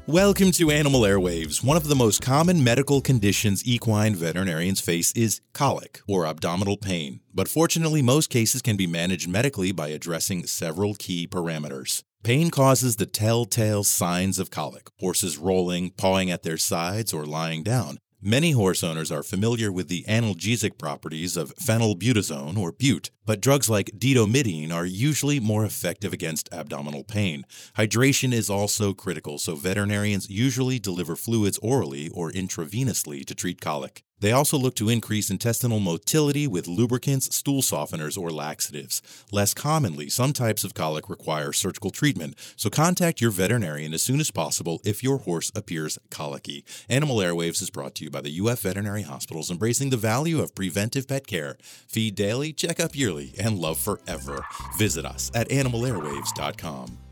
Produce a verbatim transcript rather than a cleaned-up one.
Welcome to Animal Airwaves. One of the most common medical conditions equine veterinarians face is colic, or abdominal pain. But fortunately, most cases can be managed medically by addressing several key parameters. Pain causes the telltale signs of colic: horses rolling, pawing at their sides, or lying down. Many horse owners are familiar with the analgesic properties of phenylbutazone or bute, but drugs like didomidine are usually more effective against abdominal pain. Hydration is also critical, so veterinarians usually deliver fluids orally or intravenously to treat colic. They also look to increase intestinal motility with lubricants, stool softeners, or laxatives. Less commonly, some types of colic require surgical treatment, so contact your veterinarian as soon as possible if your horse appears colicky. Animal Airwaves is brought to you by the U F Veterinary Hospitals, embracing the value of preventive pet care. Feed daily, check up yearly, and love forever. Visit us at animal airwaves dot com.